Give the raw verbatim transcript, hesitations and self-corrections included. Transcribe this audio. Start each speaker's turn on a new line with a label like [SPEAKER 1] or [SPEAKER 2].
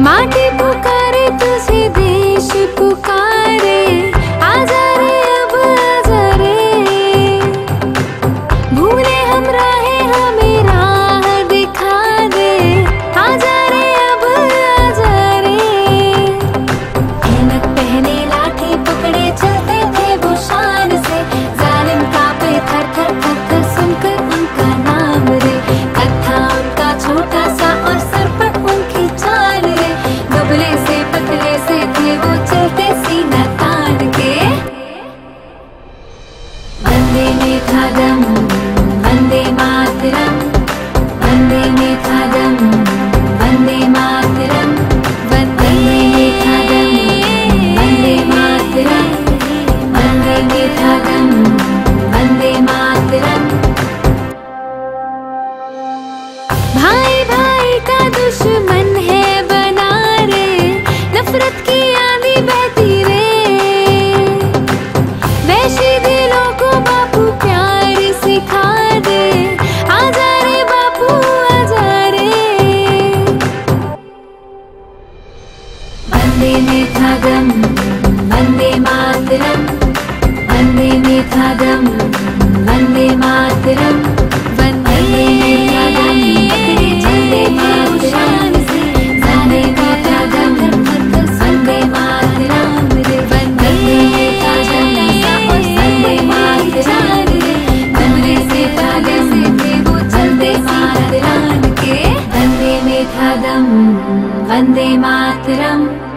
[SPEAKER 1] माटी पुकारे तुझे, देश पुकारे, आजा रे अब आजा रे। भूले हम राहें, हमें राह दिखा दे, आजा रे अब आजा रे। ऐनक पहने लाठी पकड़े चलते थे वो शान से, जालिम कांपे थर थर थर थर सुनकर उनका नाम रे। कथा उनका छोटा सा और सर पर उनकी चाल रे। दुबले से पतले से थे वो चलते सीना तान के। वंदे में था दम, वंदे मातरम, वंदे में था दम, वंदे मातरम, वंदे में था दम, वंदे मातरम, वंदे में था दम, वंदे मातरम। भाई भाई का दुश्मन है बना रे, नफरत की आंधी बहती रे। वैशी दिलों को बापू प्यार सिखा दे, आजा रे बापू आजा रे। वंदे में था दम, वंदे मातरम, वंदे में था दम, वंदे मातरम, वंदे में था दम, वंदे मातरम, वंदे में था दम, वंदे मातरम, वंदे में था दम, वंदे मातरम। दुबले से ताले से थे वो चलते मातरम के। वंदे में था दम, वंदे मातरम।